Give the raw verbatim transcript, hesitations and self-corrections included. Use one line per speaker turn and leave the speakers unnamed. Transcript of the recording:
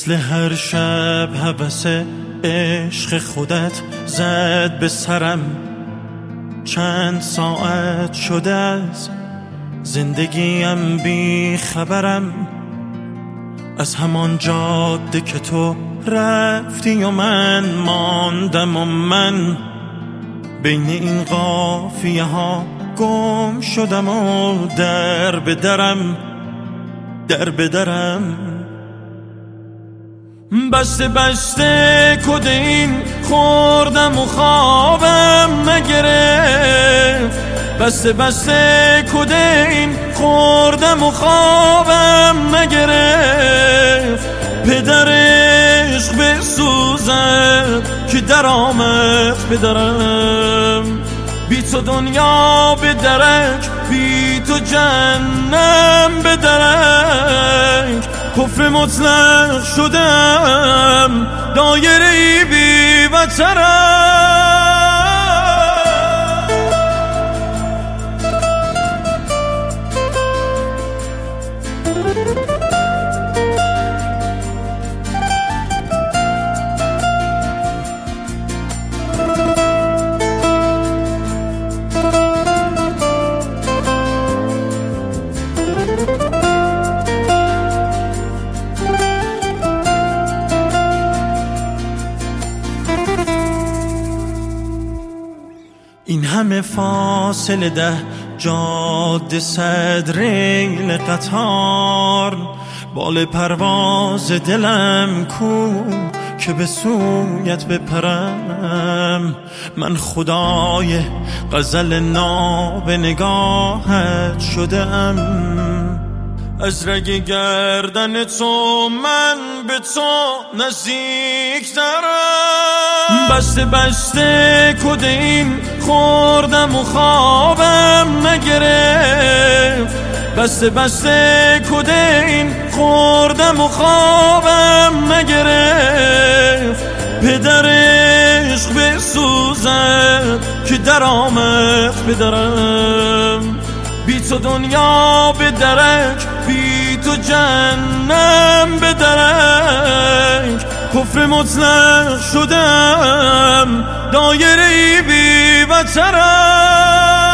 مثل هر شب هوس عشق خودت زد به سرم. چند ساعت شده از زندگیم بی خبرم، از همان جاده که تو رفتی و من ماندم و من بین این قافیه ها گم شدم و در به درم در به درم. بسته بسته کد این خوردم و خوابم نگرفت. بسته بسته کد این خوردم و خوابم نگرفت. پدر عشق بسوزد که در آمد پدرم. بی تو دنیا به درک، بی تو جهنم به درک. کفر مطلق شدم، دایره بی وترم. این همه فاصله ده جاده صد ریل قطار، بال پرواز دلم کو که به سویت بپرم. من خدای غزل ناب نگاهت شدم، از رگ گردن تو من به تو نزدیکترم. بسته بسته کد این خوردم و خوابم نگرفت. بسته بسته کد این خوردم و خوابم نگرفت. پدر عشق بسوزد که در آمد پدرم. بی تو دنیا به درک، بی تو جهنم به درک. کفر مطلق شدم، دایره بی وترم.